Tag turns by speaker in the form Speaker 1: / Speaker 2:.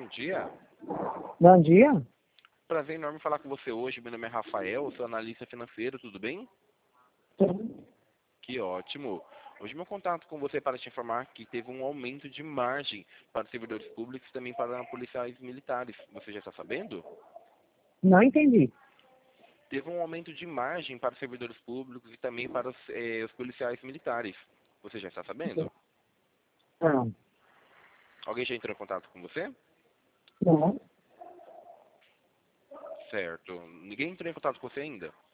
Speaker 1: dia.
Speaker 2: Bom dia.
Speaker 1: Prazer enorme falar com você hoje. Meu nome é Rafael, sou analista financeiro, tudo bem?
Speaker 2: Sim.
Speaker 1: Que ótimo. Hoje meu contato com você é para te informar que teve um aumento de margem para servidores públicos e também para policiais militares. Você já está sabendo?
Speaker 2: Não entendi.
Speaker 1: Teve um aumento de margem para servidores públicos e também para os policiais militares. Você já está sabendo?
Speaker 2: Não.
Speaker 1: Alguém já entrou em contato com você?
Speaker 2: Não.
Speaker 1: Certo. Ninguém entrou em contato com você ainda?